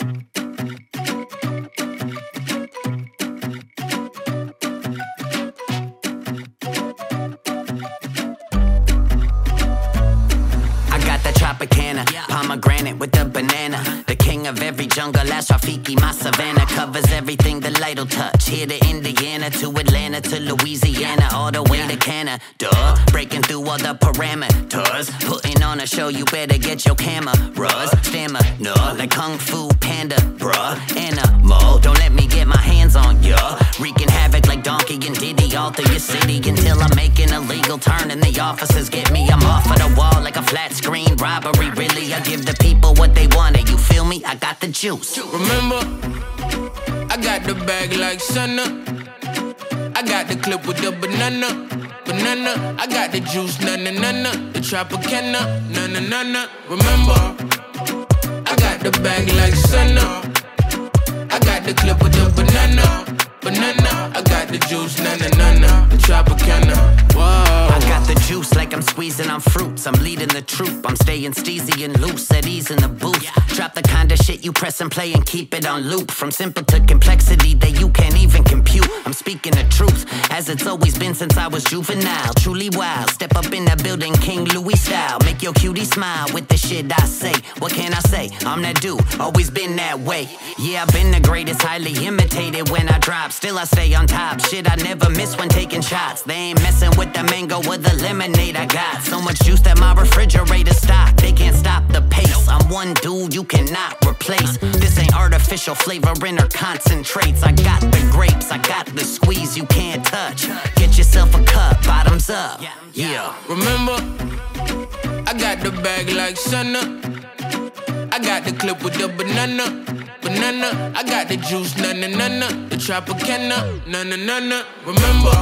Tropicana, pomegranate with the banana. The king of every jungle, that's Rafiki, my savannah. Covers everything the light'll touch. Here to Indiana, to Atlanta, to Louisiana, all the way to Canada. Breaking through all the parameters. Putting on a show, you better get your cameras. Stamina, like Kung Fu Panda, bruh. Animal, don't let me get my hands on ya. Wreaking havoc like Donkey and Diddy all through your city until I'm making a legal turn and the officers get me. I'm off of the wall like a flat screen. Robbery, really, I give the people what they want. You feel me? I got the juice. Remember, I got the bag like Senna. I got the clip with the banana. I got the juice, na-na-na-na. The Tropicana, na-na-na-na. Remember, I got the bag like Senna. I got the clip with the banana. I got the juice, na-na-na-na. The Tropicana, whoa. I got the juice like I'm squeezing on fruits. I'm leading the troop, I'm staying steezy and loose. At ease in the booth, drop the kind of shit you press and play and keep it on loop. From simple to complexity that you can't even compute. I'm speaking the truth, as it's always been since I was juvenile. Truly wild, step up in that building, King Louis style. Make your cutie smile with the shit I say. What can I say? I'm that dude, always been that way. Yeah, I've been the greatest, highly imitated when I drop. Still I stay on top, shit I never miss when taking shots. They ain't messing with the mango or the lemonade I got. So much juice that my refrigerator stock. They can't stop the pace. I'm one dude you cannot replace. This ain't artificial flavoring or concentrates. I got the grapes, I got the squeeze you can't touch. Get yourself a cup, bottoms up. Yeah. Remember, I got the bag like Senna. I got the clip with the banana. I got the juice, na-na-na-na. The Tropicana, na-na-na-na. Remember,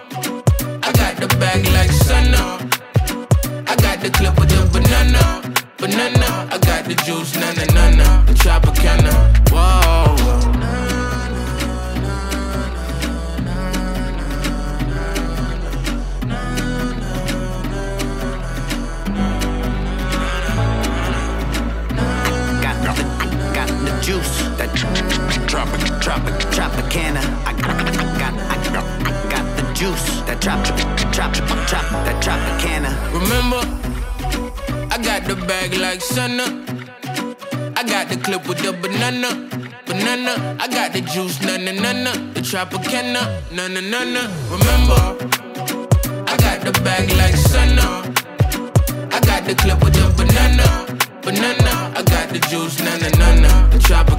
I got the bag like Senna. I got the clip with the banana. I got the juice, na-na-na-na. The Tropicana, whoa. Juice, that Tropicana. I got the juice, that that Tropicana. Remember, I got the bag like Senna. I got the clip with the banana. I got the juice, na-na-na-na. The Tropicana, na-na-na-na. Remember, I got the bag like Senna. I got the clip with the banana. I got the juice, na-na-na-na. The Tropicana.